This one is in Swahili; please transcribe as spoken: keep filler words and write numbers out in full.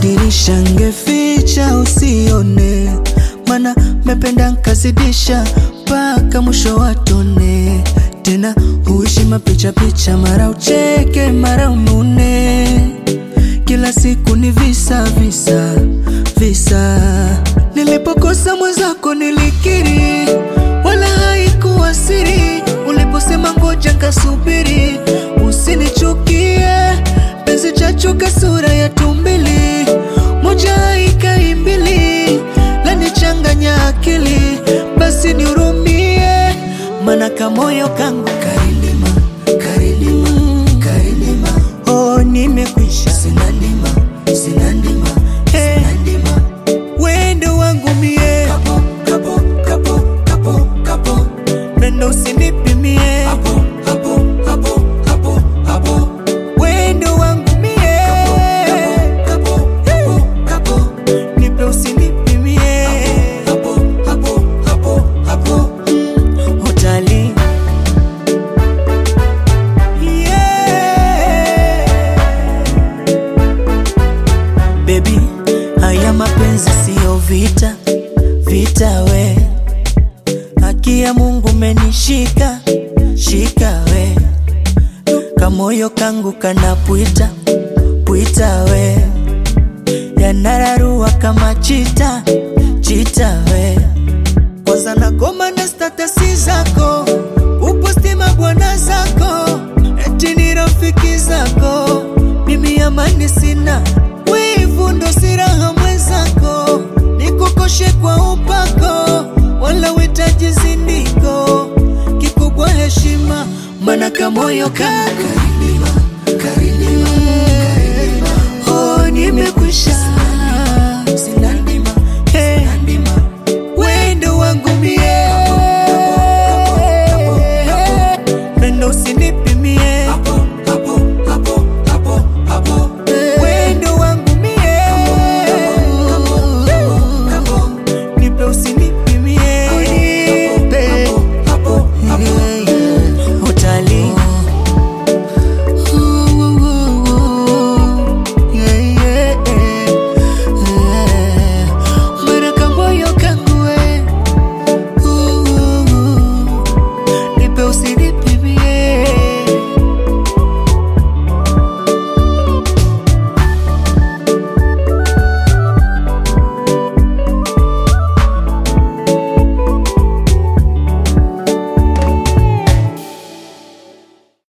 dirisha ngeficha usione, mana mependa nkazidisha paka mwisho watone. Tena huishi mapicha picha, mara ucheke mara unune, kila siku ni visa visa visa. Nilipokosa mwenzako nilikiri, wala haikuwa siri. Uliposema ngoja nkasubiri, usinichukie penzi chachuka sura ya tumbili, moja haikaimbili, lanichanganya akili. Basi nihurumie, mana kamoyo kangu karilima, karilima, karilima. Oh, nimekwisha, sina ndima, sina ndima, hey. Sina ndima. Wendo wangu mie kapo, kapo, kapo, kapo, kapo. Mendo usinipimie hapo, hapo, hapo, hapo, hapo. Wendo wangu mie kapo, kapo, kapo, kapo. Nipe usinipimie hapo, hapo, hapo, hapo. Mm, utali yeah. Baby, haya mapenzi siyo vita, vita we. Haki ya Mungu menishika, shika we. Kamoyo kangu kanapwita, pwita we. Yanararua kama chita, chita we. Kwanza nakoma na statasi zako, uposti mabwana zako, eti ni rafiki zako. Mimi amani sina, wivu ndo siraha mwenzako. Nikukoshe kwa upako, wala witaji zindiko. Kikubwa heshima, mana kamoyo kangu karilima, karilima, karilima. Oh, nimekwisha,